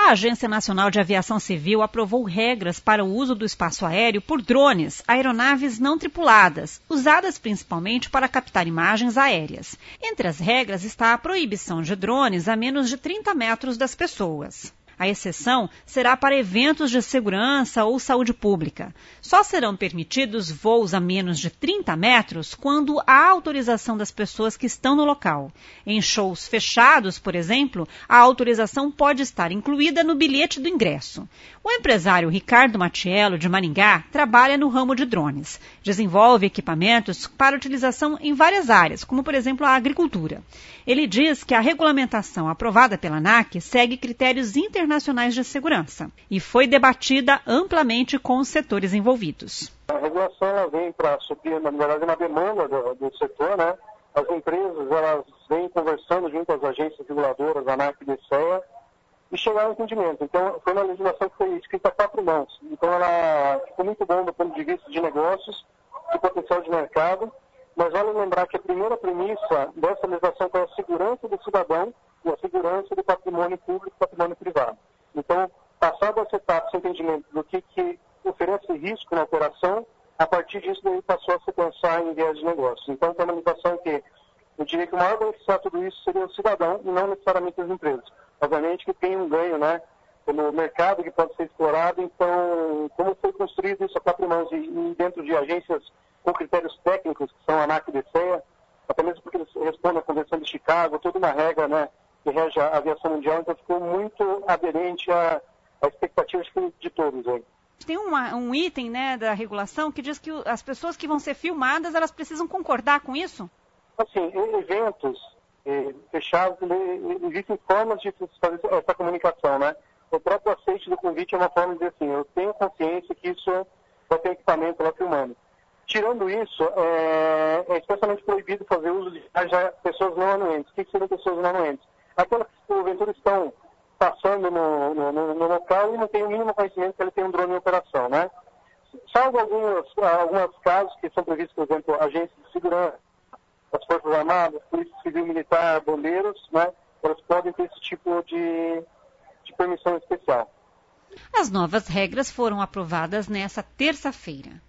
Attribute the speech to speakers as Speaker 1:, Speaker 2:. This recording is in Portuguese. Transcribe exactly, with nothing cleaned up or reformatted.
Speaker 1: A Agência Nacional de Aviação Civil aprovou regras para o uso do espaço aéreo por drones, aeronaves não tripuladas, usadas principalmente para captar imagens aéreas. Entre as regras está a proibição de drones a menos de trinta metros das pessoas. A exceção será para eventos de segurança ou saúde pública. Só serão permitidos voos a menos de trinta metros quando há autorização das pessoas que estão no local. Em shows fechados, por exemplo, a autorização pode estar incluída no bilhete do ingresso. O empresário Ricardo Matiello, de Maringá, trabalha no ramo de drones. Desenvolve equipamentos para utilização em várias áreas, como, por exemplo, a agricultura. Ele diz que a regulamentação aprovada pela ANAC segue critérios internacionais de segurança e foi debatida amplamente com os setores envolvidos.
Speaker 2: A regulação ela vem para suprir, na verdade, uma demanda do, do setor, né? As empresas elas vêm conversando junto às agências reguladoras, ANAC e DECEA, e chegaram ao entendimento. Então, foi uma legislação que foi escrita a quatro mãos. Então, ela ficou muito bom do ponto de vista de negócios, de potencial de mercado, mas vale lembrar que a primeira premissa dessa legislação foi a segurança do cidadão e a segurança do patrimônio público e patrimônio privado. Então, passado essa etapa, esse entendimento do que, que oferece risco na operação, a partir disso daí passou a se pensar em viés de negócio. Então, tem uma legislação que eu diria que o maior beneficiário de tudo isso seria o cidadão e não necessariamente as empresas. Obviamente que tem um ganho, né, pelo mercado que pode ser explorado. Então, como foi construído isso a quatro mãos e, e dentro de agências com critérios técnicos, que são a ANAC e DECEA, até mesmo porque eles respondem à Convenção de Chicago, toda uma regra, né, que rege a aviação mundial, então ficou muito aderente à, à expectativa de todos aí.
Speaker 1: Tem uma, um item, né, da regulação que diz que as pessoas que vão ser filmadas, elas precisam concordar com isso?
Speaker 2: Assim, eventos eh, fechados, existem formas de fazer essa comunicação, né? O próprio aceite do convite é uma forma de dizer assim, eu tenho consciência que isso vai ter equipamento lá filmando. Tirando isso, é, é especialmente proibido fazer uso de já pessoas não anuentes. O que seriam pessoas não anuentes? Aquelas que, porventura, estão passando no, no, no, no local e não tem o mínimo conhecimento que ele tem um drone em operação, né? Salvo alguns, alguns casos que são previstos, por exemplo, agências de segurança, as Forças Armadas, Polícia Civil Militar, bombeiros, né? Elas podem ter esse tipo de, de permissão especial.
Speaker 1: As novas regras foram aprovadas nesta terça-feira.